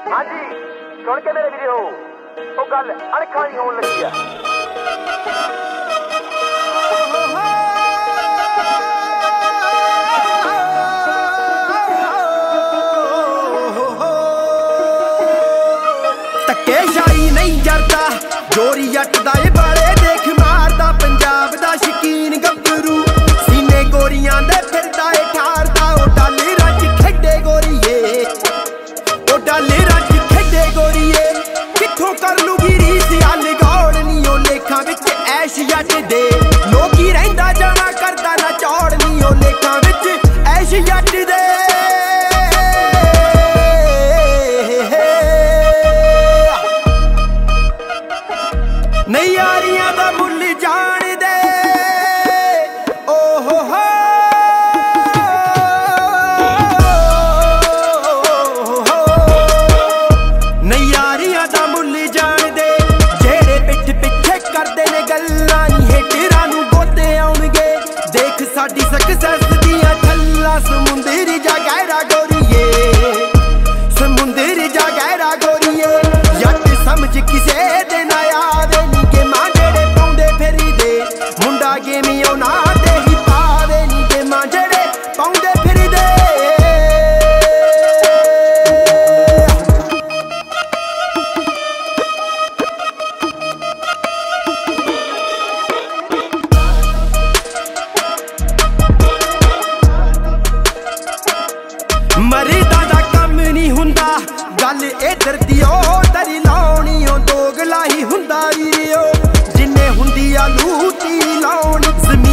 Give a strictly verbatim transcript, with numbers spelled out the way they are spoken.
हाँ जी सुन के मेरे वीडियो वो गल अणखानी होने लगी है। धक्केशाही नहीं जरदा जोरी जट दा ए बाले देख मारदा पंजाब दा शकीन गब्बरू सीने गोरियां दे फिरदा ए ठारदा ओ डाले रज खेडे गोरीए ओ डाले रज खेडे गोरीए कित्थों कर लूगी रीस अल गौड़ नी ओ लेखां विच ऐश जट दे लोकी रहिंदा जाना करदा ना चौड़ नी ओ लेखां विच ऐश जट दे नहीं यारियां दा मुल जान दे ओ हो हो नहीं यारियां दा मुल जान दे जेड़े पिठ पिछे करदे ने गल्लां नी हेटरां नूं गोते आउणगे देख साडी सक्सेस दियां छल्लां समुंदर जा गहरा गोरीए समुंदर जा गहरा गोरीए जट समझ किसे दे ना आवे नी के मां जेड़े पाउंदे फिरी दे मुंडा गेमी औना ते ही पावे नी के मां जेड़े पाउंदे फिरी दे मरीदा दा कम नहीं हुंदा गल इधर दी ओ तरी लाउणी ओ दोगला ही हुंदा वीरियो जिन्ने हुंदी आ लूटी लाउणी